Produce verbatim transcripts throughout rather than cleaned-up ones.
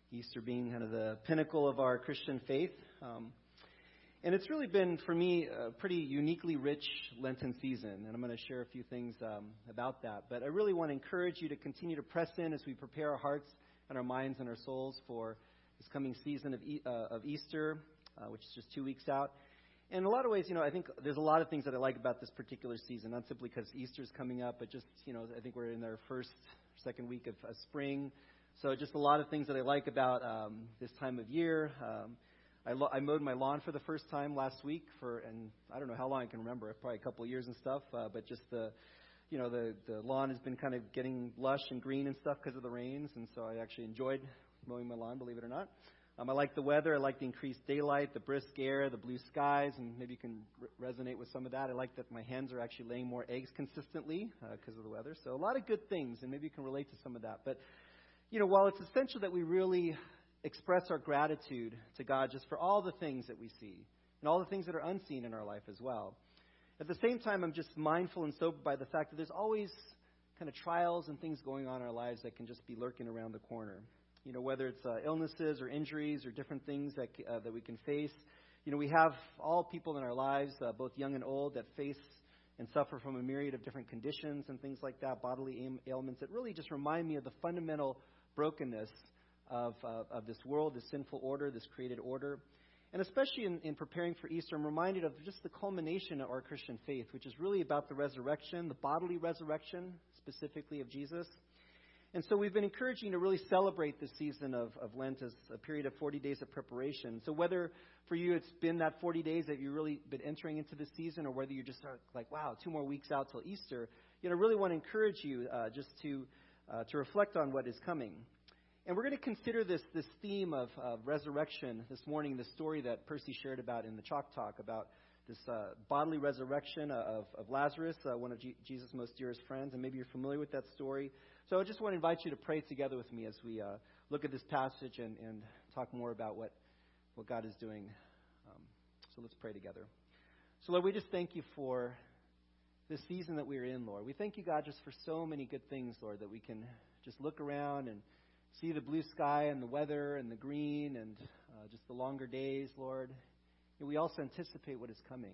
Easter being kind of the pinnacle of our Christian faith. Um, and it's really been, for me, a pretty uniquely rich Lenten season, and I'm going to share a few things um, about that. But I really want to encourage you to continue to press in as we prepare our hearts and our minds and our souls for this coming season of, e- uh, of Easter, uh, which is just two weeks out. And in a lot of ways, you know, I think there's a lot of things that I like about this particular season, not simply because Easter's coming up, but just, you know, I think we're in our first, second week of uh, spring. So just a lot of things that I like about um, this time of year. Um, I, lo- I mowed my lawn for the first time last week for, and I don't know how long I can remember, probably a couple of years and stuff. Uh, but just the, you know, the, the lawn has been kind of getting lush and green and stuff because of the rains. And so I actually enjoyed mowing my lawn, believe it or not. Um, I like the weather. I like the increased daylight, the brisk air, the blue skies, and maybe you can re- resonate with some of that. I like that my hens are actually laying more eggs consistently because uh, of the weather. So a lot of good things, and maybe you can relate to some of that. But you know, while it's essential that we really express our gratitude to God just for all the things that we see and all the things that are unseen in our life as well, at the same time, I'm just mindful and sobered by the fact that there's always kind of trials and things going on in our lives that can just be lurking around the corner. You know, whether it's uh, illnesses or injuries or different things that uh, that we can face. You know, we have all people in our lives, uh, both young and old, that face and suffer from a myriad of different conditions and things like that, bodily ailments that really just remind me of the fundamental brokenness of uh, of this world, this sinful order, this created order. And especially in, in preparing for Easter, I'm reminded of just the culmination of our Christian faith, which is really about the resurrection, the bodily resurrection, specifically of Jesus. And so we've been encouraging to really celebrate this season of, of Lent as a period of forty days of preparation. So whether for you it's been that forty days that you've really been entering into this season, or whether you just are like, wow, two more weeks out till Easter, you know, I really want to encourage you uh, just to uh, to reflect on what is coming. And we're going to consider this this theme of, of resurrection this morning, the story that Percy shared about in the Chalk Talk, about this uh, bodily resurrection of, of Lazarus, uh, one of G- Jesus' most dearest friends. And maybe you're familiar with that story. So I just want to invite you to pray together with me as we uh, look at this passage and, and talk more about what, what God is doing. Um, so let's pray together. So Lord, we just thank you for this season that we're in, Lord. We thank you, God, just for so many good things, Lord, that we can just look around and see the blue sky and the weather and the green and uh, just the longer days, Lord. And we also anticipate what is coming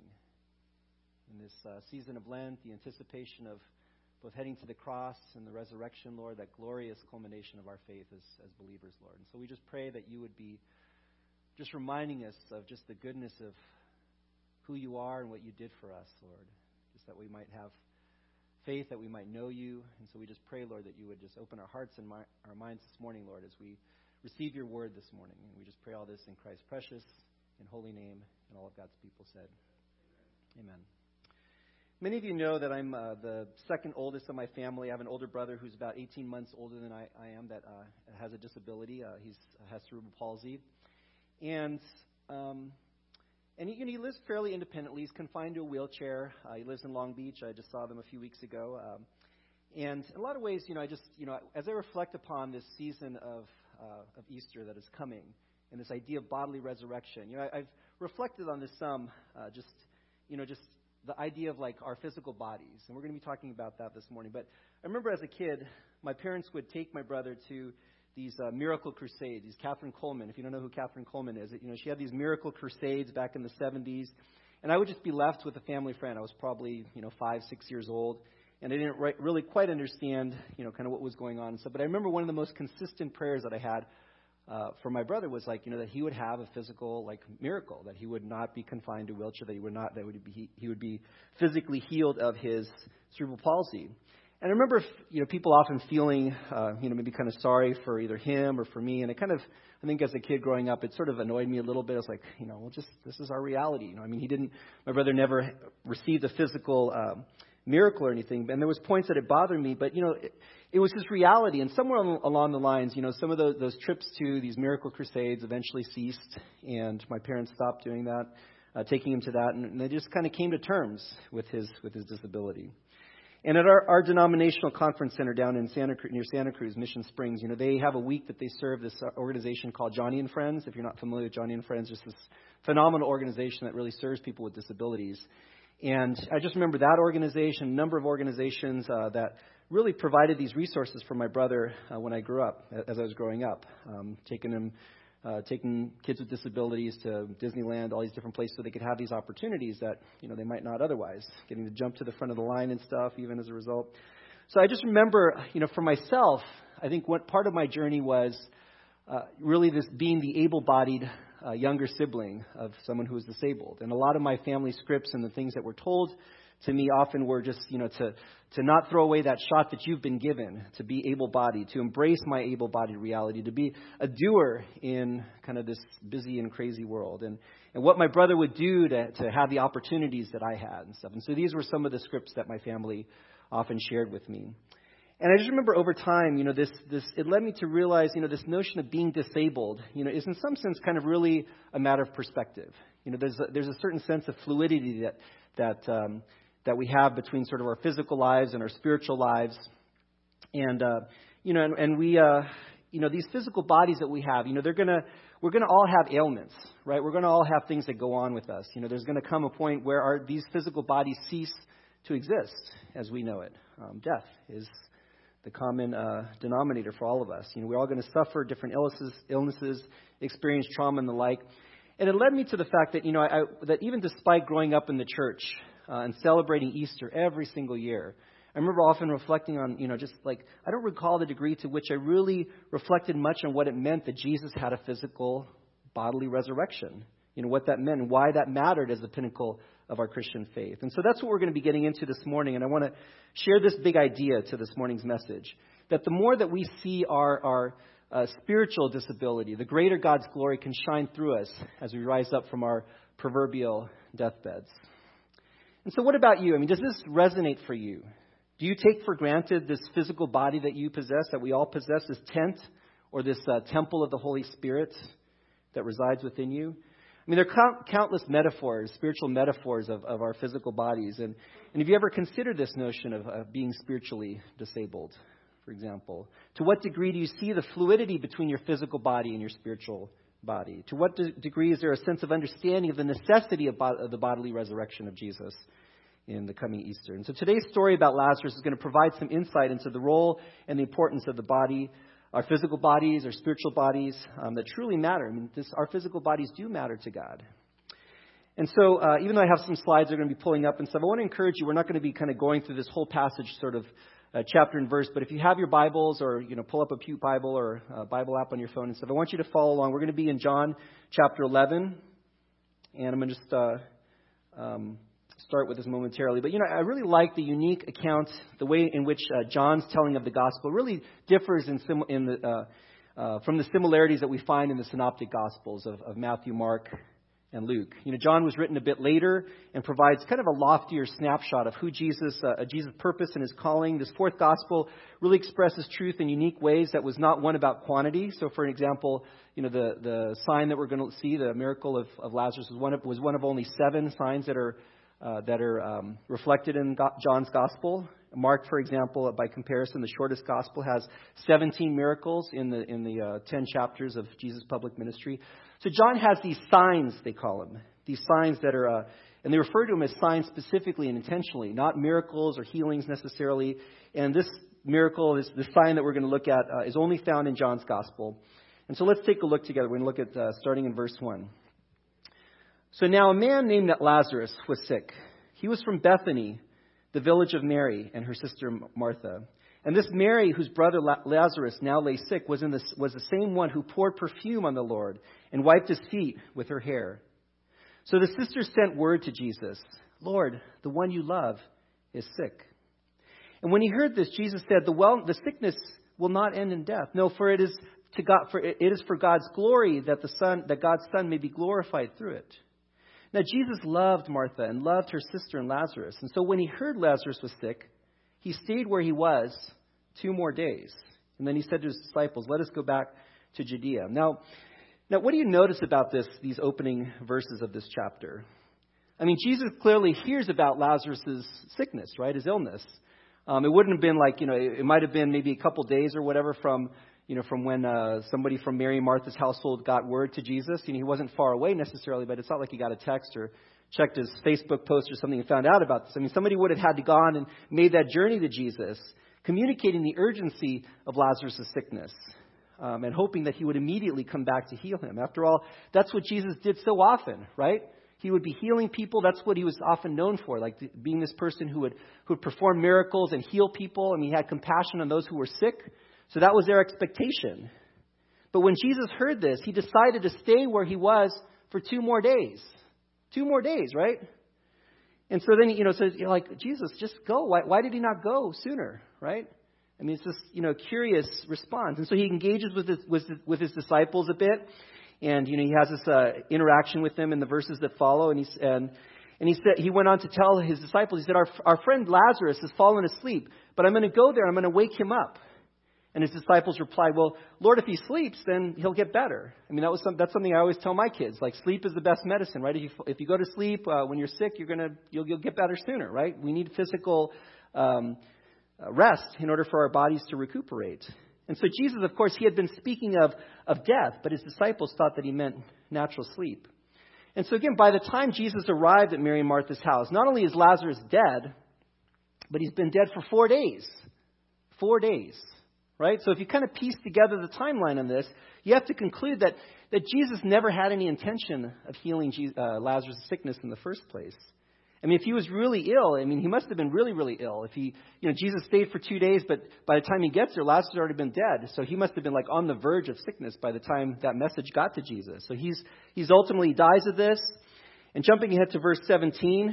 in this uh, season of Lent, the anticipation of both heading to the cross and the resurrection, Lord, that glorious culmination of our faith as, as believers, Lord. And so we just pray that you would be just reminding us of just the goodness of who you are and what you did for us, Lord, just that we might have faith, that we might know you. And so we just pray, Lord, that you would just open our hearts and my, our minds this morning, Lord, as we receive your word this morning. And we just pray all this in Christ's precious and holy name, and all of God's people said, amen. Amen. Many of you know that I'm uh, the second oldest of my family. I have an older brother who's about eighteen months older than I, I am that uh, has a disability. Uh, he's has cerebral palsy. And um, and he, you know, he lives fairly independently. He's confined to a wheelchair. Uh, he lives in Long Beach. I just saw them a few weeks ago. Um, and in a lot of ways, you know, I just, you know, as I reflect upon this season of uh, of Easter that is coming and this idea of bodily resurrection, you know, I, I've reflected on this some, uh, just, you know, just the idea of like our physical bodies. And we're going to be talking about that this morning. But I remember as a kid, my parents would take my brother to these uh, miracle crusades, these Catherine Coleman. If you don't know who Catherine Coleman is, you know, she had these miracle crusades back in the seventies. And I would just be left with a family friend. I was probably, you know, five, six years old. And I didn't re- really quite understand, you know, kind of what was going on. And so, but I remember one of the most consistent prayers that I had Uh, for my brother was like, you know, that he would have a physical like miracle, that he would not be confined to a wheelchair, that he would not, that would be, he, he would be physically healed of his cerebral palsy. And I remember, you know, people often feeling, uh, you know, maybe kind of sorry for either him or for me. And it kind of, I think as a kid growing up, it sort of annoyed me a little bit. I was like, you know, well, just, this is our reality. You know, I mean, he didn't, my brother never received a physical um, miracle or anything. And there was points that it bothered me, but, you know, it, it was his reality. And somewhere along the lines, you know, some of those, those trips to these miracle crusades eventually ceased. And my parents stopped doing that, uh, taking him to that. And, and they just kind of came to terms with his, with his disability. And at our, our denominational conference center down in Santa Cruz, near Santa Cruz, Mission Springs, you know, they have a week that they serve this organization called Johnny and Friends. If you're not familiar with Johnny and Friends, just this phenomenal organization that really serves people with disabilities. And I just remember that organization, a number of organizations uh, that really provided these resources for my brother uh, when I grew up, as I was growing up, um, taking him, uh, taking kids with disabilities to Disneyland, all these different places so they could have these opportunities that, you know, they might not otherwise, getting to jump to the front of the line and stuff, even as a result. So I just remember, you know, for myself, I think what part of my journey was uh, really this being the able-bodied uh, younger sibling of someone who was disabled. And a lot of my family scripts and the things that were told to me often were just, you know, to, to not throw away that shot that you've been given, to be able-bodied, to embrace my able-bodied reality, to be a doer in kind of this busy and crazy world. And, and what my brother would do to, to have the opportunities that I had and stuff. And so these were some of the scripts that my family often shared with me. And I just remember over time, you know, this, this, it led me to realize, you know, this notion of being disabled, you know, is in some sense kind of really a matter of perspective. You know, there's a, there's a certain sense of fluidity that, that, um, that we have between sort of our physical lives and our spiritual lives. And, uh, you know, and, and we, uh, you know, these physical bodies that we have, you know, they're going to, we're going to all have ailments, right? We're going to all have things that go on with us. You know, there's going to come a point where our, these physical bodies cease to exist as we know it. Um, death is the common uh, denominator for all of us. You know, we're all going to suffer different illnesses, illnesses, experience trauma and the like. And it led me to the fact that, you know, I, I, that even despite growing up in the church uh, and celebrating Easter every single year, I remember often reflecting on, you know, just like, I don't recall the degree to which I really reflected much on what it meant that Jesus had a physical bodily resurrection. You know, what that meant and why that mattered as the pinnacle of our Christian faith. And so that's what we're going to be getting into this morning. And I want to share this big idea to this morning's message, that the more that we see our, our uh, spiritual disability, the greater God's glory can shine through us as we rise up from our proverbial deathbeds. And so what about you? I mean, does this resonate for you? Do you take for granted this physical body that you possess, that we all possess, this tent or this uh, temple of the Holy Spirit that resides within you? I mean, there are countless metaphors, spiritual metaphors of, of our physical bodies. And, and have you ever considered this notion of uh, being spiritually disabled, for example? To what degree do you see the fluidity between your physical body and your spiritual body? To what de- degree is there a sense of understanding of the necessity of, bo- of the bodily resurrection of Jesus in the coming Easter? And so today's story about Lazarus is going to provide some insight into the role and the importance of the body, our physical bodies, our spiritual bodies um, that truly matter. I mean, this, our physical bodies do matter to God. And so uh, even though I have some slides that are going to be pulling up and stuff, I want to encourage you, we're not going to be kind of going through this whole passage sort of uh, chapter and verse, but if you have your Bibles or, you know, pull up a Pew Bible or a Bible app on your phone and stuff, I want you to follow along. We're going to be in John chapter eleven, and I'm going to just uh, um, start with this momentarily. But, you know, I really like the unique account, the way in which uh, John's telling of the gospel really differs in, sim- in the, uh, uh, from the similarities that we find in the synoptic gospels of, of Matthew, Mark, and Luke. You know, John was written a bit later and provides kind of a loftier snapshot of who Jesus, uh, Jesus' purpose and his calling. This fourth gospel really expresses truth in unique ways that was not one about quantity. So, for example, you know, the, the sign that we're going to see, the miracle of, of Lazarus, was one of, was one of only seven signs that are Uh, that are um, reflected in Go- John's Gospel. Mark, for example, by comparison, the shortest Gospel has seventeen miracles in the in the uh, ten chapters of Jesus' public ministry. So John has these signs, they call them, these signs that are, uh, and they refer to them as signs specifically and intentionally, not miracles or healings necessarily. And this miracle, this, this sign that we're going to look at, uh, is only found in John's Gospel. And so let's take a look together. We're going to look at uh, starting in verse one. So now a man named Lazarus was sick. He was from Bethany, the village of Mary and her sister Martha. And this Mary, whose brother Lazarus now lay sick, was in this, was the same one who poured perfume on the Lord and wiped his feet with her hair. So the sisters sent word to Jesus, "Lord, the one you love is sick." And when he heard this, Jesus said, "The well, the sickness will not end in death. No, for it is to God, for it is for God's glory that the Son, that God's Son may be glorified through it." Now, Jesus loved Martha and loved her sister and Lazarus. And so when he heard Lazarus was sick, he stayed where he was two more days. And then he said to his disciples, "Let us go back to Judea." Now, now what do you notice about this, these opening verses of this chapter? I mean, Jesus clearly hears about Lazarus' sickness, right, his illness. Um, it wouldn't have been like, you know, it, it might have been maybe a couple days or whatever from you know, from when uh, somebody from Mary and Martha's household got word to Jesus. You know, he wasn't far away necessarily, but it's not like he got a text or checked his Facebook post or something and found out about this. I mean, somebody would have had to gone and made that journey to Jesus, communicating the urgency of Lazarus' sickness, um, and hoping that he would immediately come back to heal him. After all, that's what Jesus did so often, right? He would be healing people. That's what he was often known for, like being this person who would who would perform miracles and heal people. I mean, he had compassion on those who were sick. So that was their expectation. But when Jesus heard this, he decided to stay where he was for two more days. Two more days, right? And so then, you know, says, you're like, Jesus, just go. Why, why did he not go sooner, right? I mean, it's this, you know, curious response. And so he engages with his, with, with his disciples a bit. And, you know, he has this uh, interaction with them in the verses that follow. And, he's, and, and he said, he went on to tell his disciples, he said, our, our friend Lazarus has fallen asleep, but I'm going to go there. I'm going to wake him up. And his disciples replied, well, Lord, if he sleeps, then he'll get better. I mean, that was some, that's something I always tell my kids. Like, sleep is the best medicine, right? If you, if you go to sleep uh, when you're sick, you're gonna you'll, you'll get better sooner, right? We need physical um, rest in order for our bodies to recuperate. And so Jesus, of course, he had been speaking of, of death, but his disciples thought that he meant natural sleep. And so again, by the time Jesus arrived at Mary and Martha's house, not only is Lazarus dead, but he's been dead for four days. Four days. Right? So if you kind of piece together the timeline on this, you have to conclude that, that Jesus never had any intention of healing Jesus, uh, Lazarus' sickness in the first place. I mean, if he was really ill, I mean, he must have been really, really ill. If he, you know, Jesus stayed for two days, but by the time he gets there, Lazarus had already been dead. So he must have been like on the verge of sickness by the time that message got to Jesus. So he's, he's ultimately dies of this. And jumping ahead to verse seventeen,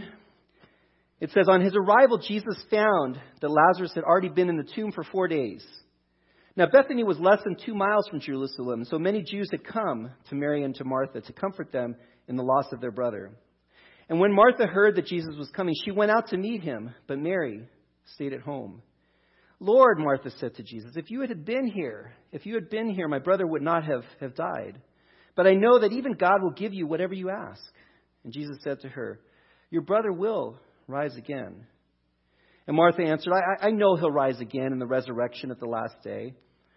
it says, on his arrival, Jesus found that Lazarus had already been in the tomb for four days. Now, Bethany was less than two miles from Jerusalem, so many Jews had come to Mary and to Martha to comfort them in the loss of their brother. And when Martha heard that Jesus was coming, she went out to meet him, but Mary stayed at home. Lord, Martha said to Jesus, if you had been here, if you had been here, my brother would not have, have died. But I know that even God will give you whatever you ask. And Jesus said to her, your brother will rise again. And Martha answered, I, I know he'll rise again in the resurrection at the last day.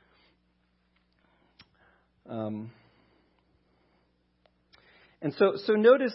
Um, and so, so notice,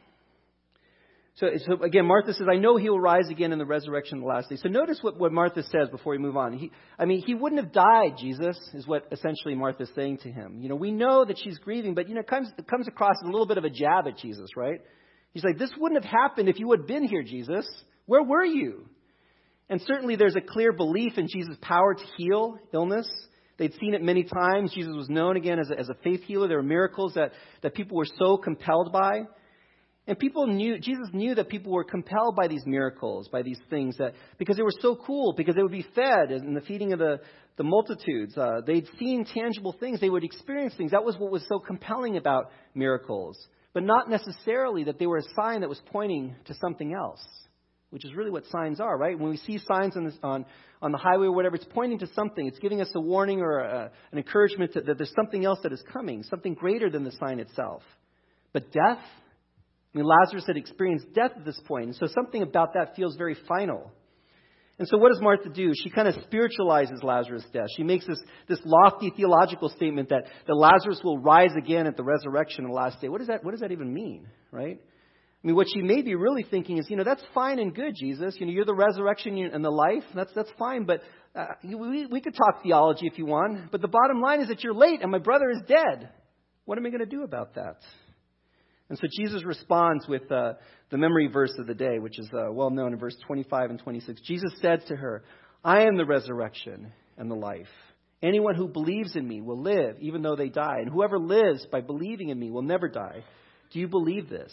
so, so again, Martha says, I know he will rise again in the resurrection of the last day. So notice what, what Martha says before we move on. He, I mean, he wouldn't have died, Jesus, is what essentially Martha's saying to him. You know, we know that she's grieving, but, you know, it comes, it comes across as a little bit of a jab at Jesus, right? He's like, this wouldn't have happened if you had been here, Jesus. Where were you? And certainly there's a clear belief in Jesus' power to heal illness. They'd seen it many times. Jesus was known again as a, as a faith healer. There were miracles that, that people were so compelled by. And people knew, Jesus knew that people were compelled by these miracles, by these things, that because they were so cool, because they would be fed in the feeding of the, the multitudes. Uh, they'd seen tangible things. They would experience things. That was what was so compelling about miracles. But not necessarily that they were a sign that was pointing to something else, which is really what signs are, right? When we see signs on, this, on, on the highway or whatever, it's pointing to something. It's giving us a warning or a, an encouragement to, that there's something else that is coming, something greater than the sign itself. But death, I mean, Lazarus had experienced death at this point, and so something about that feels very final. And so what does Martha do? She kind of spiritualizes Lazarus' death. She makes this, this lofty theological statement that, that Lazarus will rise again at the resurrection on the last day. What does that, what does that even mean, right? I mean, what she may be really thinking is, you know, that's fine and good, Jesus. You know, you're the resurrection and the life. That's that's fine. But uh, we, we could talk theology if you want. But the bottom line is that you're late and my brother is dead. What am I going to do about that? And so Jesus responds with uh, the memory verse of the day, which is uh, well known in verse twenty-five and twenty-six. Jesus said to her, I am the resurrection and the life. Anyone who believes in me will live even though they die. And whoever lives by believing in me will never die. Do you believe this?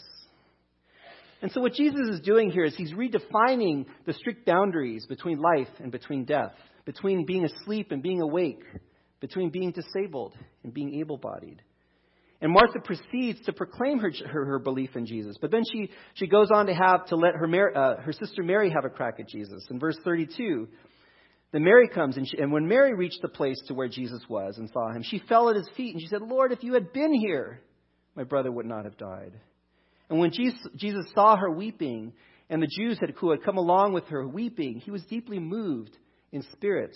And so what Jesus is doing here is he's redefining the strict boundaries between life and between death, between being asleep and being awake, between being disabled and being able-bodied. And Martha proceeds to proclaim her, her, her belief in Jesus. But then she, she goes on to have to let her, Mary, uh, her sister Mary have a crack at Jesus. In verse thirty-two, then Mary comes, and, she, and when Mary reached the place to where Jesus was and saw him, she fell at his feet and she said, Lord, if you had been here, my brother would not have died. And when Jesus, Jesus saw her weeping, and the Jews had, who had come along with her weeping, he was deeply moved in spirit.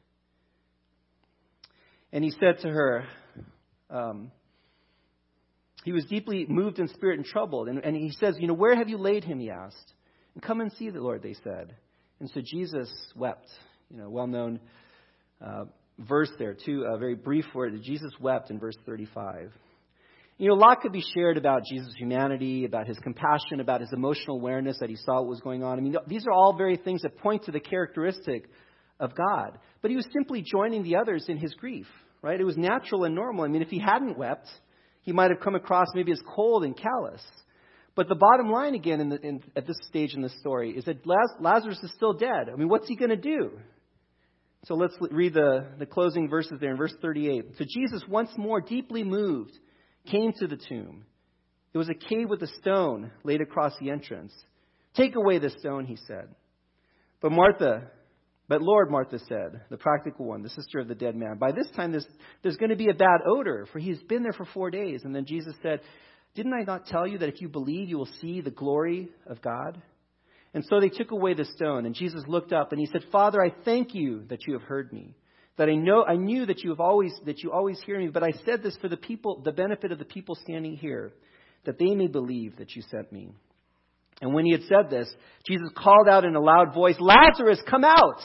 And he said to her, um, he was deeply moved in spirit and troubled. And, and he says, you know, where have you laid him, he asked. And come and see the Lord, they said. And so Jesus wept. you know, well-known uh, verse there, too, a very brief word. Jesus wept in verse thirty-five. You know, a lot could be shared about Jesus' humanity, about his compassion, about his emotional awareness that he saw what was going on. I mean, these are all very things that point to the characteristic of God. But he was simply joining the others in his grief, right? It was natural and normal. I mean, if he hadn't wept, he might have come across maybe as cold and callous. But the bottom line, again, in the, in, at this stage in the story, is that Laz- Lazarus is still dead. I mean, what's he going to do? So let's read the, the closing verses there in verse thirty-eight. So Jesus, once more deeply moved, came to the tomb. It was a cave with a stone laid across the entrance. Take away the stone, he said. But Martha, but Lord, Martha said, the practical one, the sister of the dead man, by this time there's, there's going to be a bad odor, for he's been there for four days. And then Jesus said, didn't I not tell you that if you believe, you will see the glory of God? And so they took away the stone, and Jesus looked up and he said, Father, I thank you that you have heard me. That I know, I knew that you have always, that you always hear me, but I said this for the people, the benefit of the people standing here, that they may believe that you sent me. And when he had said this, Jesus called out in a loud voice, Lazarus, come out!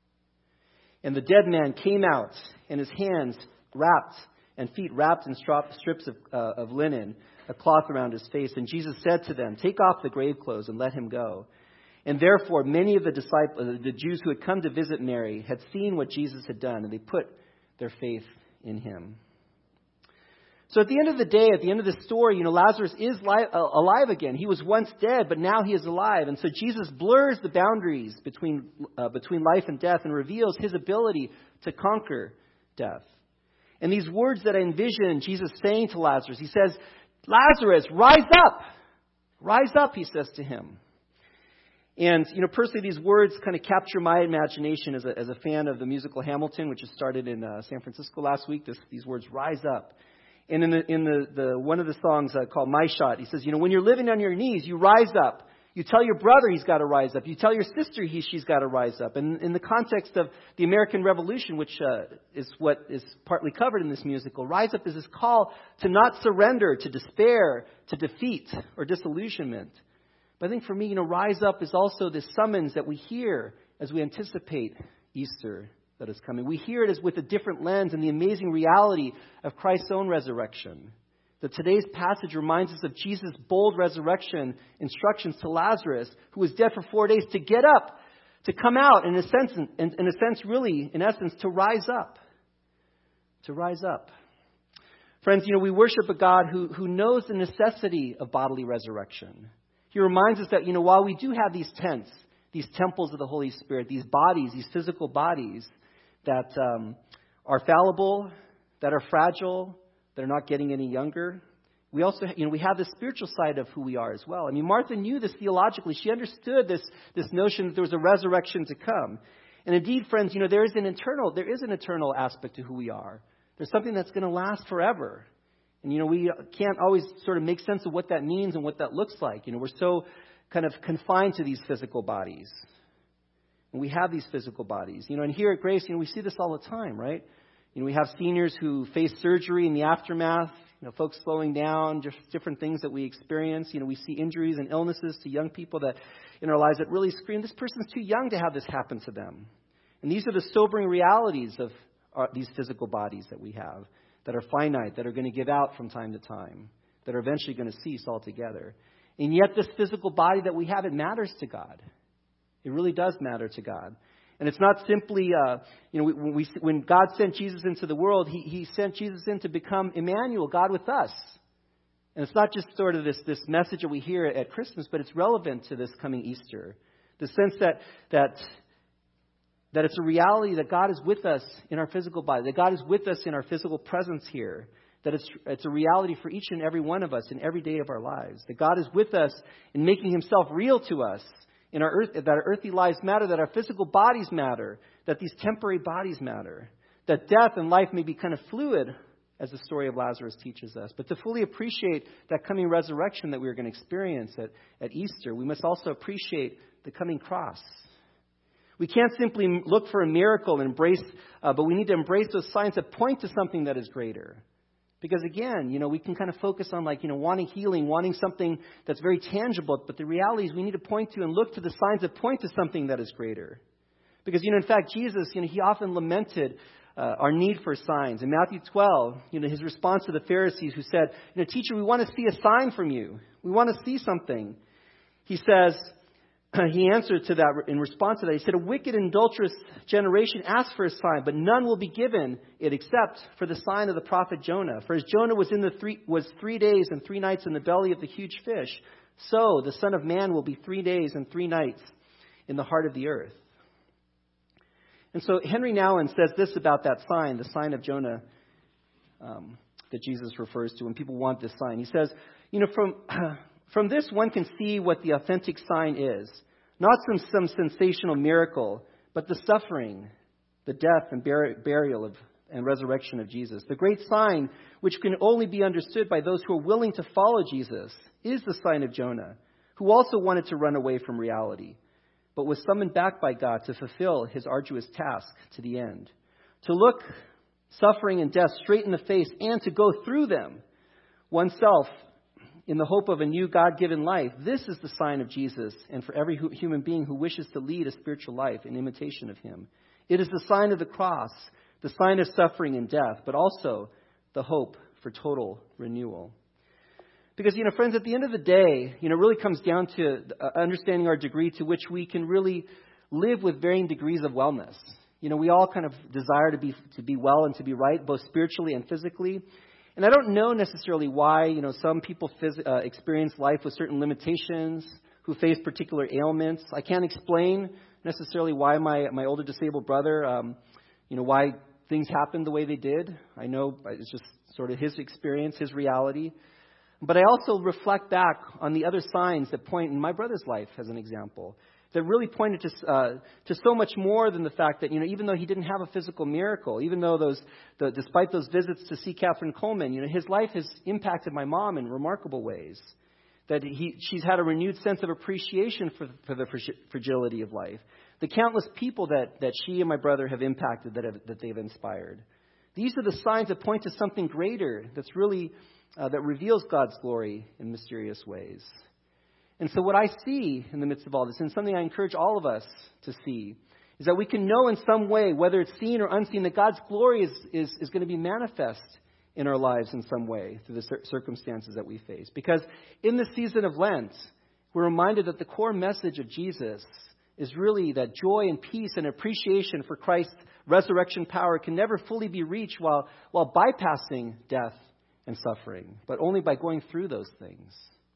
And the dead man came out, and his hands wrapped and feet wrapped in strips of, uh, of linen, a cloth around his face. And Jesus said to them, take off the grave clothes and let him go. And therefore, many of the disciples, the Jews who had come to visit Mary, had seen what Jesus had done, and they put their faith in him. So at the end of the day, at the end of the story, you know, Lazarus is li- alive again. He was once dead, but now he is alive. And so Jesus blurs the boundaries between uh, between life and death and reveals his ability to conquer death. And these words that I envision Jesus saying to Lazarus, he says, Lazarus, rise up! Rise up, he says to him. And, you know, personally, these words kind of capture my imagination as a, as a fan of the musical Hamilton, which has started in uh, San Francisco last week. This, these words, rise up. And in the in the, the one of the songs uh, called My Shot, he says, you know, when you're living on your knees, you rise up. You tell your brother he's got to rise up. You tell your sister he, she's got to rise up. And in the context of the American Revolution, which uh, is what is partly covered in this musical, rise up is this call to not surrender, to despair, to defeat, or disillusionment. But I think for me, you know, rise up is also this summons that we hear as we anticipate Easter that is coming. We hear it as with a different lens and the amazing reality of Christ's own resurrection. That today's passage reminds us of Jesus' bold resurrection instructions to Lazarus, who was dead for four days, to get up, to come out, in a sense, in, in a sense, really, in essence, to rise up. To rise up. Friends, you know, we worship a God who, who knows the necessity of bodily resurrection. He reminds us that, you know, while we do have these tents, these temples of the Holy Spirit, these bodies, these physical bodies that um, are fallible, that are fragile, that are not getting any younger, we also, you know, we have the spiritual side of who we are as well. I mean, Martha knew this theologically. She understood this, this notion that there was a resurrection to come. And indeed, friends, you know, there is an internal, there is an eternal aspect to who we are. There's something that's going to last forever. And, you know, we can't always sort of make sense of what that means and what that looks like. You know, we're so kind of confined to these physical bodies. And we have these physical bodies. You know, and here at Grace, you know, we see this all the time, right? You know, we have seniors who face surgery in the aftermath, you know, folks slowing down, just different things that we experience. You know, we see injuries and illnesses to young people that in our lives that really scream, this person's too young to have this happen to them. And these are the sobering realities of our, these physical bodies that we have, that are finite, that are going to give out from time to time, that are eventually going to cease altogether. And yet this physical body that we have, it matters to God. It really does matter to God. And it's not simply, uh, you know, when, we, when God sent Jesus into the world, he, he sent Jesus in to become Emmanuel, God with us. And it's not just sort of this, this message that we hear at Christmas, but it's relevant to this coming Easter. The sense that that that it's a reality that God is with us in our physical body, that God is with us in our physical presence here, that it's, it's a reality for each and every one of us in every day of our lives, that God is with us in making himself real to us, in our earth, that our earthly lives matter, that our physical bodies matter, that these temporary bodies matter, that death and life may be kind of fluid, as the story of Lazarus teaches us. But to fully appreciate that coming resurrection that we are going to experience at, at Easter, we must also appreciate the coming cross. We can't simply look for a miracle and embrace, uh, but we need to embrace those signs that point to something that is greater. Because again, you know, we can kind of focus on like, you know, wanting healing, wanting something that's very tangible. But the reality is we need to point to and look to the signs that point to something that is greater. Because, you know, in fact, Jesus, you know, he often lamented uh, our need for signs. In Matthew twelve, you know, his response to the Pharisees who said, you know, teacher, we want to see a sign from you. We want to see something. He says, he answered to that in response to that. He said, a wicked and adulterous generation asks for a sign, but none will be given it except for the sign of the prophet Jonah. For as Jonah was in the three was three days and three nights in the belly of the huge fish, so the Son of Man will be three days and three nights in the heart of the earth. And so Henry Nouwen says this about that sign, the sign of Jonah, um, that Jesus refers to when people want this sign. He says, you know, from from this one can see what the authentic sign is. Not some, some sensational miracle, but the suffering, the death and bur- burial of, and resurrection of Jesus. The great sign, which can only be understood by those who are willing to follow Jesus, is the sign of Jonah, who also wanted to run away from reality, but was summoned back by God to fulfill his arduous task to the end. To look suffering and death straight in the face and to go through them oneself in the hope of a new God-given life. This is the sign of Jesus, and for every human being who wishes to lead a spiritual life in imitation of him. It is the sign of the cross, the sign of suffering and death, but also the hope for total renewal. Because, you know, friends, at the end of the day, you know, it really comes down to understanding our degree to which we can really live with varying degrees of wellness. You know, we all kind of desire to be to be well and to be right, both spiritually and physically. And I don't know necessarily why, you know, some people phys- uh, experience life with certain limitations, who face particular ailments. I can't explain necessarily why my, my older disabled brother, um, you know, why things happened the way they did. I know it's just sort of his experience, his reality. But I also reflect back on the other signs that point in my brother's life, as an example, that really pointed to uh, to so much more than the fact that, you know, even though he didn't have a physical miracle, even though those, the, despite those visits to see Catherine Coleman, you know, his life has impacted my mom in remarkable ways. That he, she's had a renewed sense of appreciation for, for the fragility of life. The countless people that, that she and my brother have impacted, that have, that they've inspired. These are the signs that point to something greater that's really uh, that reveals God's glory in mysterious ways. And so what I see in the midst of all this, and something I encourage all of us to see, is that we can know in some way, whether it's seen or unseen, that God's glory is, is, is going to be manifest in our lives in some way through the circumstances that we face. Because in the season of Lent, we're reminded that the core message of Jesus is really that joy and peace and appreciation for Christ's resurrection power can never fully be reached while, while bypassing death and suffering, but only by going through those things.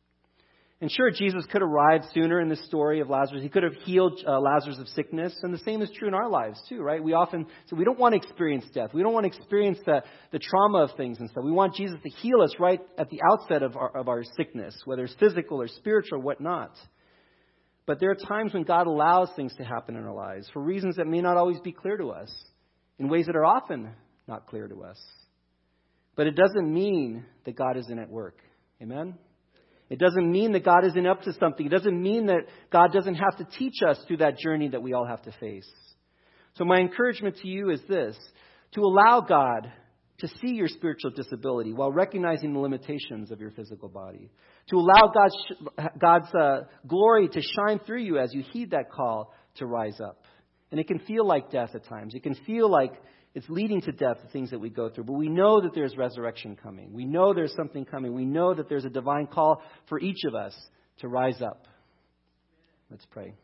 And sure, Jesus could have arrived sooner in the story of Lazarus. He could have healed uh, Lazarus of sickness. And the same is true in our lives too, right? We often, so we don't want to experience death. We don't want to experience the, the trauma of things and stuff. We want Jesus to heal us right at the outset of our, of our sickness, whether it's physical or spiritual or whatnot. But there are times when God allows things to happen in our lives for reasons that may not always be clear to us, in ways that are often not clear to us. But it doesn't mean that God isn't at work. Amen? It doesn't mean that God isn't up to something. It doesn't mean that God doesn't have to teach us through that journey that we all have to face. So my encouragement to you is this: to allow God to see your spiritual disability while recognizing the limitations of your physical body. To allow God's, God's uh, glory to shine through you as you heed that call to rise up. And it can feel like death at times. It can feel like it's leading to death, the things that we go through. But we know that there's resurrection coming. We know there's something coming. We know that there's a divine call for each of us to rise up. Let's pray.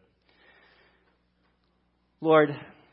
Lord,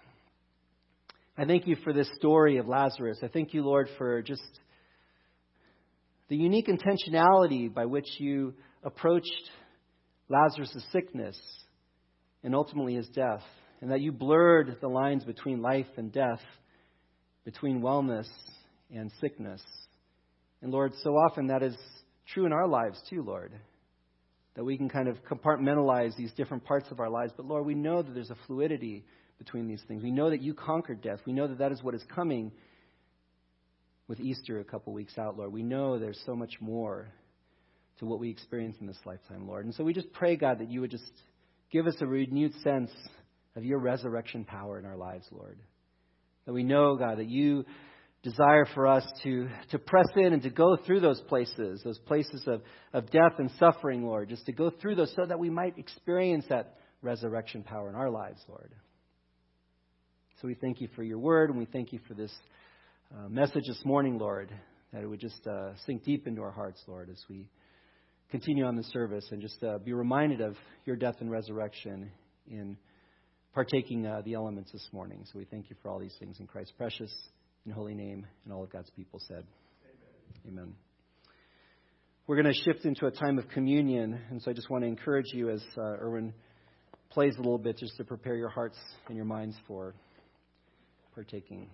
I thank you for this story of Lazarus. I thank you, Lord, for just the unique intentionality by which you approached Lazarus' sickness and ultimately his death. And that you blurred the lines between life and death, between wellness and sickness. And Lord, so often that is true in our lives too, Lord. That we can kind of compartmentalize these different parts of our lives. But Lord, we know that there's a fluidity between these things. We know that you conquered death. We know that that is what is coming with Easter a couple weeks out, Lord. We know there's so much more to what we experience in this lifetime, Lord. And so we just pray, God, that you would just give us a renewed sense of your resurrection power in our lives, Lord. That we know, God, that you desire for us to, to press in and to go through those places, those places of, of death and suffering, Lord, just to go through those so that we might experience that resurrection power in our lives, Lord. So we thank you for your word, and we thank you for this uh, message this morning, Lord, that it would just uh, sink deep into our hearts, Lord, as we continue on the service, and just uh, be reminded of your death and resurrection in partaking uh, the elements this morning. So we thank you for all these things in Christ's precious and holy name, and all of God's people said. Amen. Amen. We're going to shift into a time of communion, and so I just want to encourage you as uh, Erwin plays a little bit just to prepare your hearts and your minds for partaking.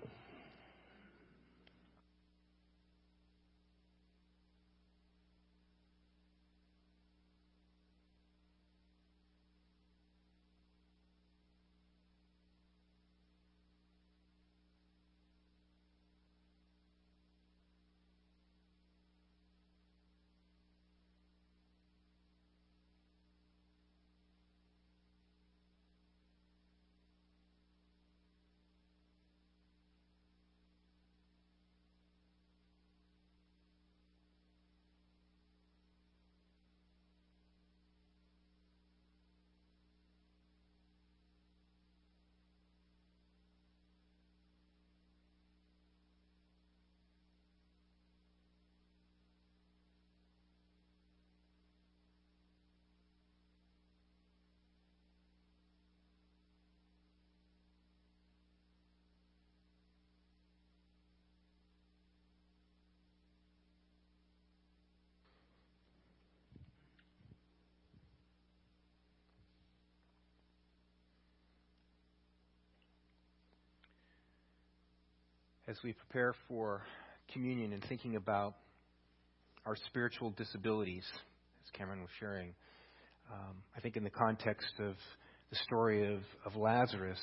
As we prepare for communion and thinking about our spiritual disabilities, as Cameron was sharing, um, I think in the context of the story of, of Lazarus,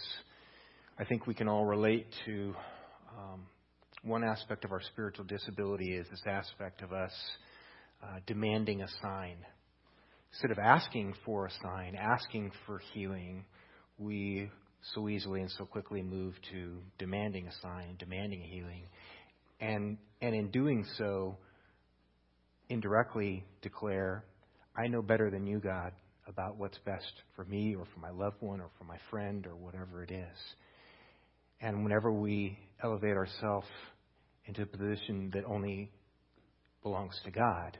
I think we can all relate to um, one aspect of our spiritual disability is this aspect of us uh, demanding a sign. Instead of asking for a sign, asking for healing, we so easily and so quickly move to demanding a sign, demanding a healing, and and in doing so, indirectly declare, I know better than you, God, about what's best for me or for my loved one or for my friend or whatever it is. And whenever we elevate ourselves into a position that only belongs to God,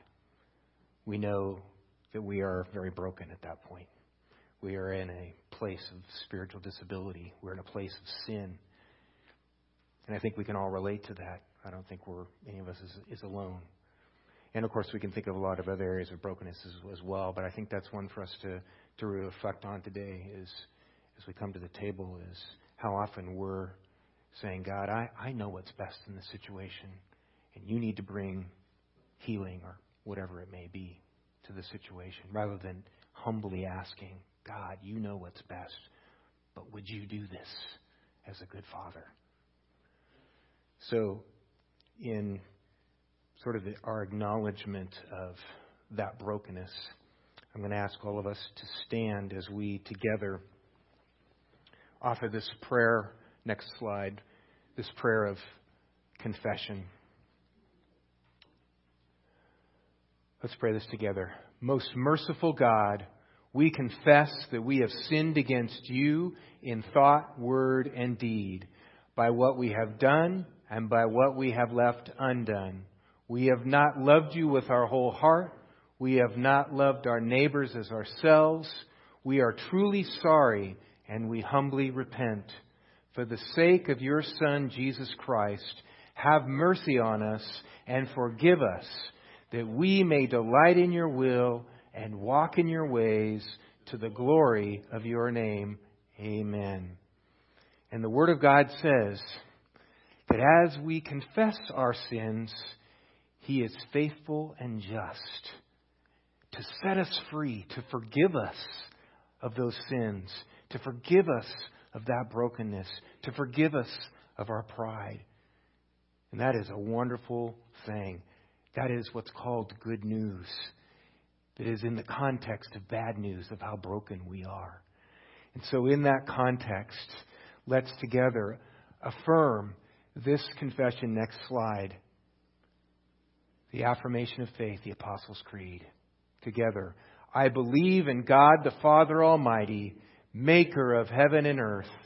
we know that we are very broken at that point. We are in a place of spiritual disability. We're in a place of sin. And I think we can all relate to that. I don't think we're any of us is, is alone. And of course, we can think of a lot of other areas of brokenness as, as well. But I think that's one for us to, to reflect on today is, as we come to the table, is how often we're saying, God, I, I know what's best in this situation. And you need to bring healing or whatever it may be to the situation, rather than humbly asking, God, you know what's best, but would you do this as a good father? So in sort of the, our acknowledgement of that brokenness, I'm going to ask all of us to stand as we together offer this prayer, next slide, this prayer of confession. Let's pray this together. Most merciful God, we confess that we have sinned against you in thought, word, and deed, by what we have done and by what we have left undone. We have not loved you with our whole heart. We have not loved our neighbors as ourselves. We are truly sorry, and we humbly repent. For the sake of your Son, Jesus Christ, have mercy on us and forgive us, that we may delight in your will and walk in your ways to the glory of your name. Amen. And the Word of God says that as we confess our sins, He is faithful and just to set us free, to forgive us of those sins, to forgive us of that brokenness, to forgive us of our pride. And that is a wonderful thing. That is what's called good news. That is in the context of bad news of how broken we are. And so in that context, let's together affirm this confession. Next slide. The affirmation of faith, the Apostles' Creed. Together. I believe in God the Father Almighty, maker of heaven and earth,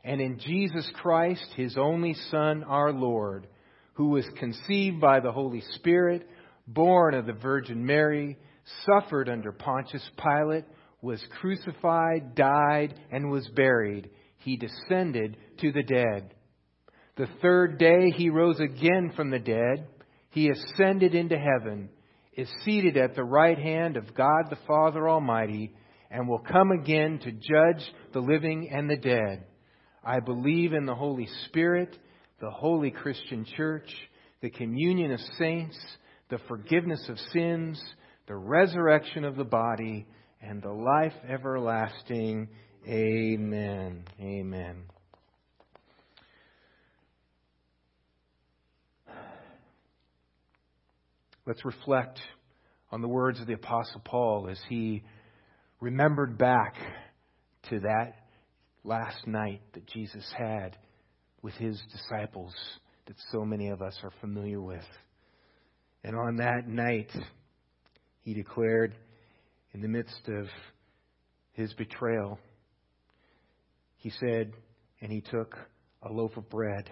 and in Jesus Christ, His only Son, our Lord, who was conceived by the Holy Spirit, born of the Virgin Mary, suffered under Pontius Pilate, was crucified, died, and was buried. He descended to the dead. The third day He rose again from the dead. He ascended into heaven, is seated at the right hand of God the Father Almighty, and will come again to judge the living and the dead. I believe in the Holy Spirit, the holy Christian church, the communion of saints, the forgiveness of sins, the resurrection of the body, and the life everlasting. Amen. Amen. Let's reflect on the words of the Apostle Paul as he remembered back to that last night that Jesus had with His disciples that so many of us are familiar with. And on that night, he declared in the midst of His betrayal, he said, and He took a loaf of bread.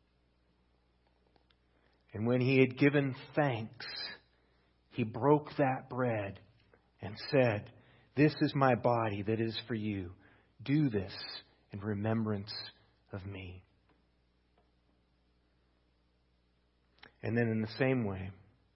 And when He had given thanks, He broke that bread and said, "This is my body that is for you. Do this in remembrance of me." And then in the same way,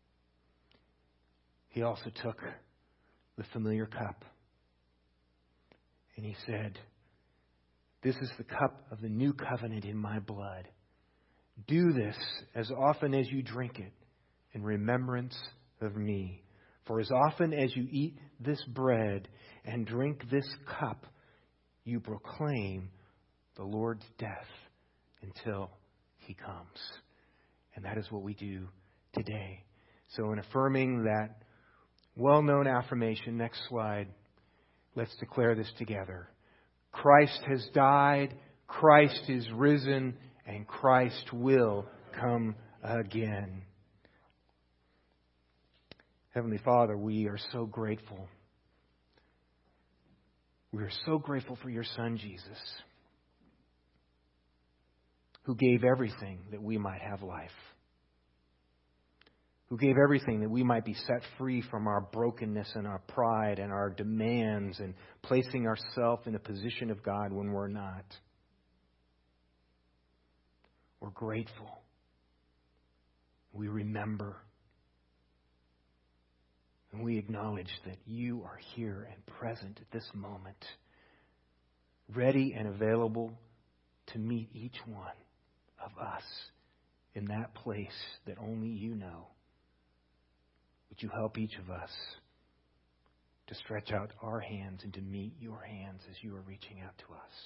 He also took the familiar cup. And He said, "This is the cup of the new covenant in my blood. Do this as often as you drink it in remembrance of me. For as often as you eat this bread and drink this cup, you proclaim the Lord's death until He comes." And that is what we do today. So in affirming that well-known affirmation, next slide, let's declare this together. Christ has died, Christ is risen, and Christ will come again. Heavenly Father, we are so grateful. We are so grateful for Your Son, Jesus, who gave everything that we might have life, who gave everything that we might be set free from our brokenness and our pride and our demands and placing ourselves in a position of God when we're not. We're grateful. We remember. And we acknowledge that You are here and present at this moment, ready and available to meet each one of us in that place that only You know. Would You help each of us to stretch out our hands and to meet Your hands as You are reaching out to us,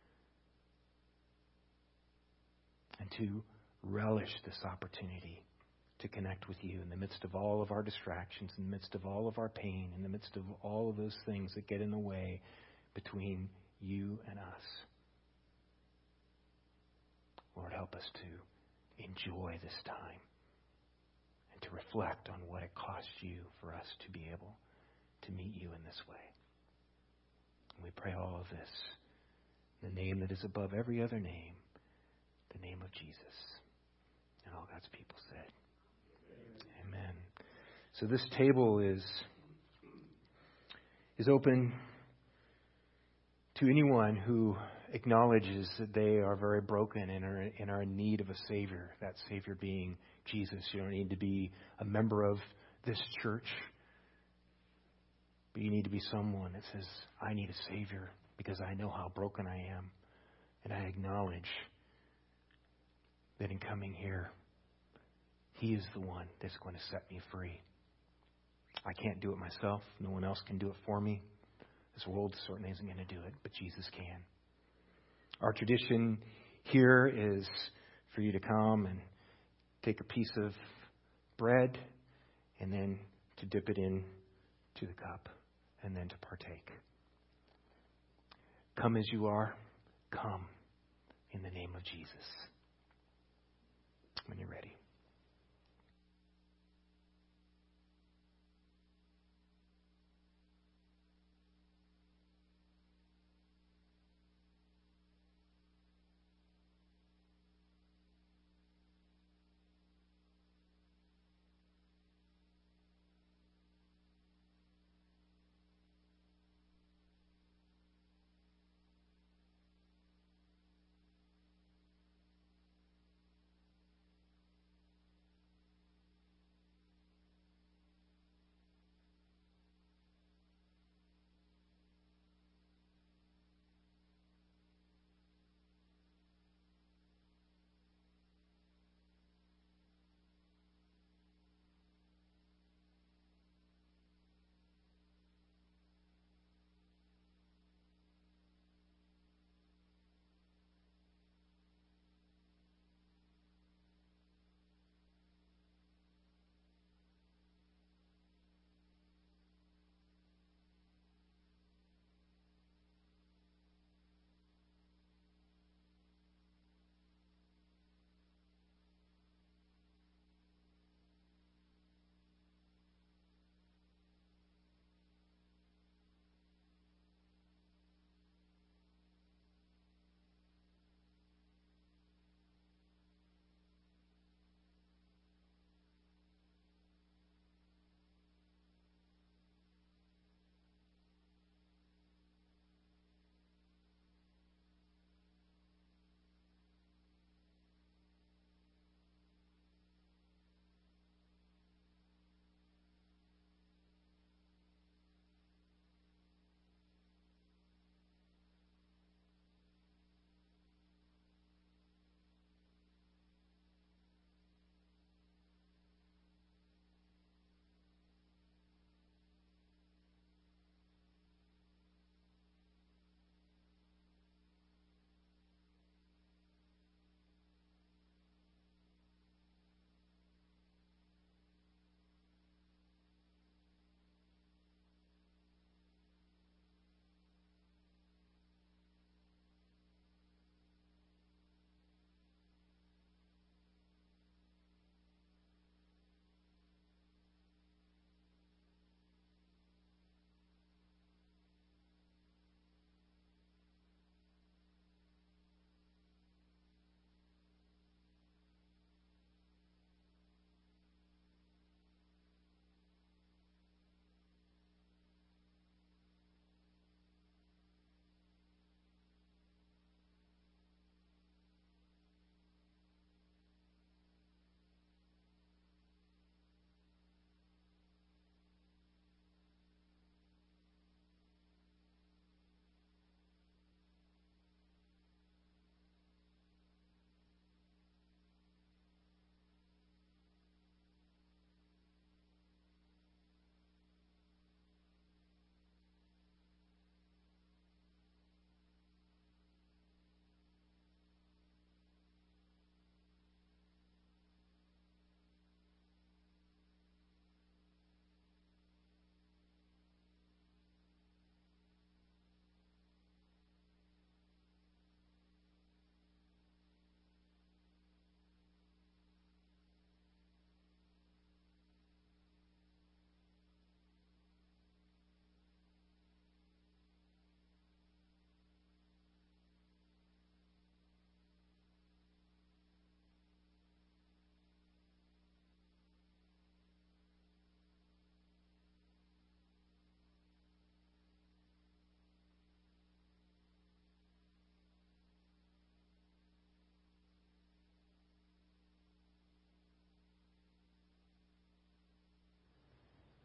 and to relish this opportunity to connect with You in the midst of all of our distractions, in the midst of all of our pain, in the midst of all of those things that get in the way between You and us. Lord, help us to enjoy this time and to reflect on what it costs You for us to be able to meet You in this way. And we pray all of this in the name that is above every other name, the name of Jesus. And all God's people said, Amen. So this table is is open to anyone who acknowledges that they are very broken and are, and are in need of a Savior, that Savior being Jesus. You don't need to be a member of this church, but you need to be someone that says, I need a Savior because I know how broken I am, and I acknowledge that in coming here, He is the one that's going to set me free. I can't do it myself. No one else can do it for me. This world certainly isn't going to do it, but Jesus can. Our tradition here is for you to come and take a piece of bread and then to dip it in to the cup and then to partake. Come as you are. Come in the name of Jesus. When you're ready.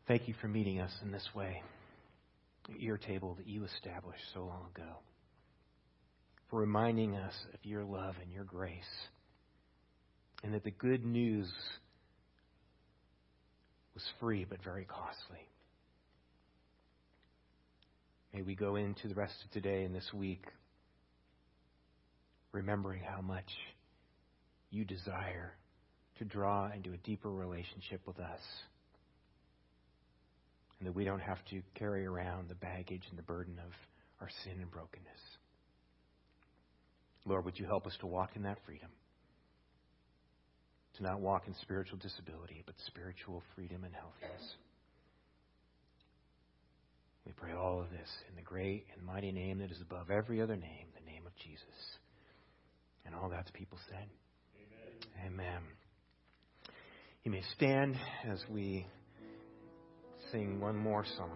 Thank you for meeting us in this way at your table that you established so long ago, for reminding us of your love and your grace, and that the good news was free but very costly. May we go into the rest of today and this week remembering how much you desire to draw into a deeper relationship with us, and that we don't have to carry around the baggage and the burden of our sin and brokenness. Lord, would you help us to walk in that freedom, to not walk in spiritual disability, but spiritual freedom and healthiness. We pray all of this in the great and mighty name that is above every other name, the name of Jesus. And all God's people said, Amen. Amen. You may stand as we sing one more song.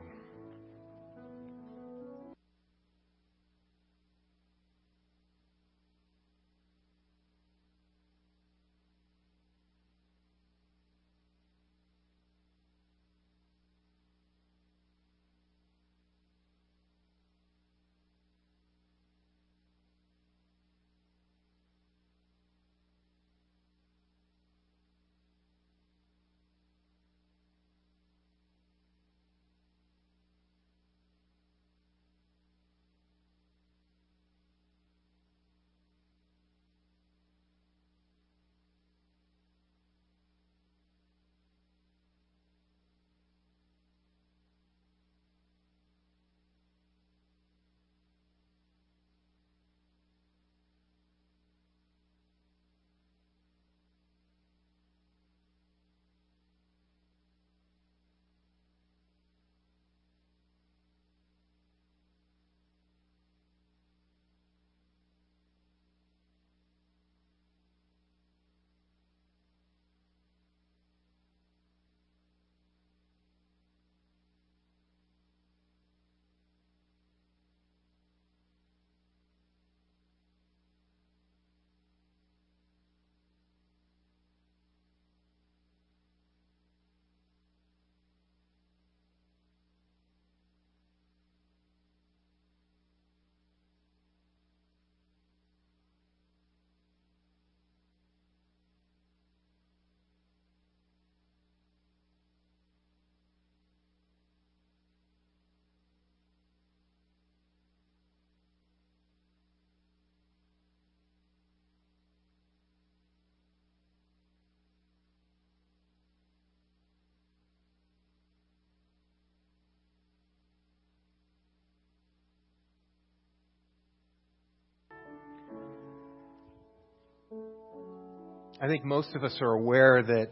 I think most of us are aware that,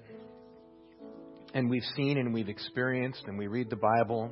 and we've seen and we've experienced, and we read the Bible,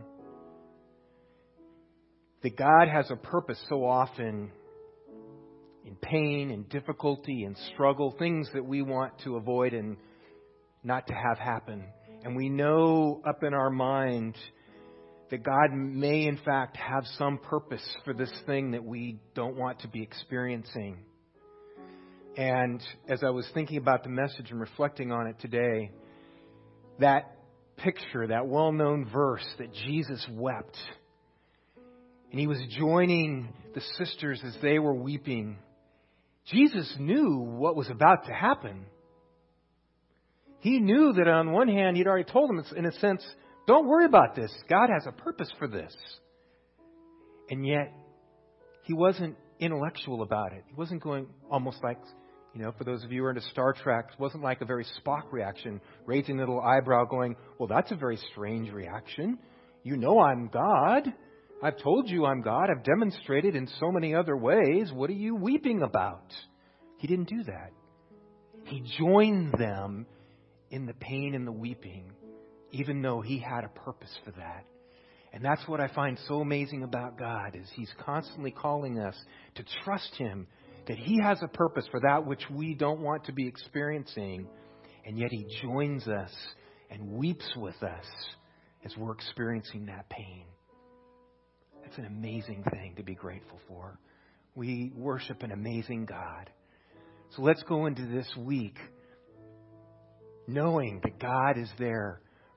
that God has a purpose so often in pain and difficulty and struggle, things that we want to avoid and not to have happen. And we know up in our mind that God may in fact have some purpose for this thing that we don't want to be experiencing. And as I was thinking about the message and reflecting on it today, that picture, that well-known verse that Jesus wept, and he was joining the sisters as they were weeping. Jesus knew what was about to happen. He knew that on one hand, he'd already told them, in a sense, don't worry about this. God has a purpose for this. And yet, he wasn't intellectual about it. He wasn't going almost like, you know, for those of you who are into Star Trek, it wasn't like a very Spock reaction, raising a little eyebrow going, well, that's a very strange reaction. You know I'm God. I've told you I'm God. I've demonstrated in so many other ways. What are you weeping about? He didn't do that. He joined them in the pain and the weeping, even though he had a purpose for that. And that's what I find so amazing about God, is he's constantly calling us to trust him, that he has a purpose for that which we don't want to be experiencing, and yet he joins us and weeps with us as we're experiencing that pain. That's an amazing thing to be grateful for. We worship an amazing God. So let's go into this week knowing that God is there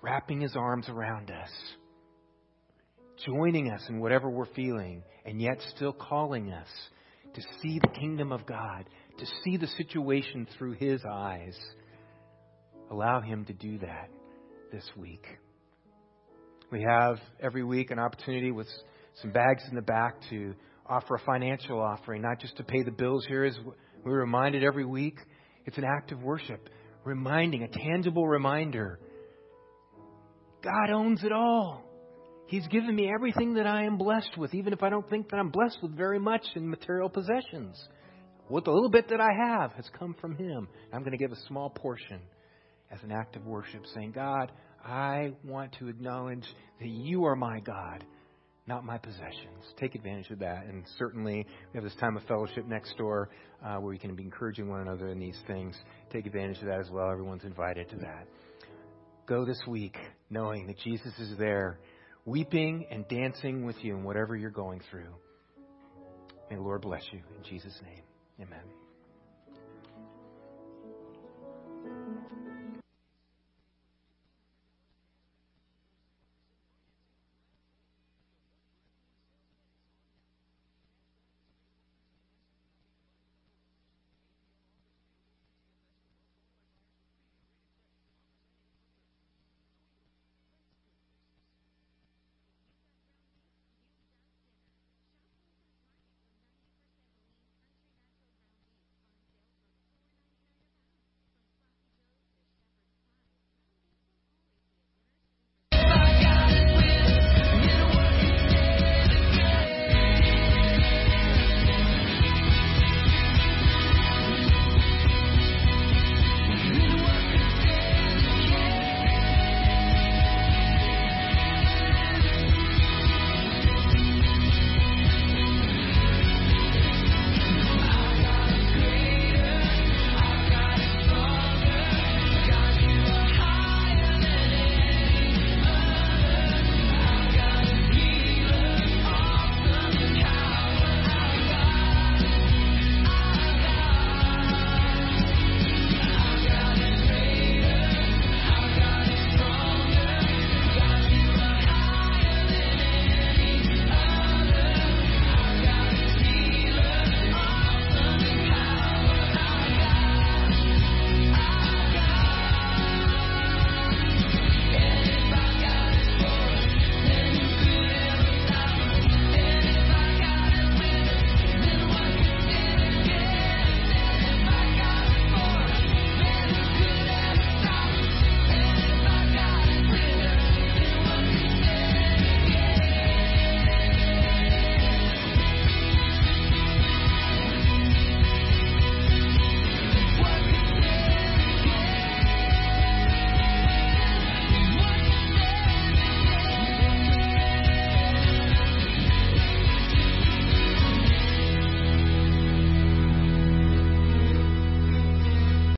wrapping His arms around us, joining us in whatever we're feeling, and yet still calling us to see the kingdom of God, to see the situation through His eyes. Allow Him to do that this week. We have every week an opportunity with some bags in the back to offer a financial offering, not just to pay the bills here, as we're reminded every week. It's an act of worship, reminding, a tangible reminder. God owns it all. He's given me everything that I am blessed with, even if I don't think that I'm blessed with very much in material possessions. What the little bit that I have has come from Him. I'm going to give a small portion as an act of worship, saying, God, I want to acknowledge that You are my God, not my possessions. Take advantage of that. And certainly we have this time of fellowship next door uh, where we can be encouraging one another in these things. Take advantage of that as well. Everyone's invited to that. Go this week knowing that Jesus is there, weeping and dancing with you in whatever you're going through. May the Lord bless you. In Jesus' name, amen.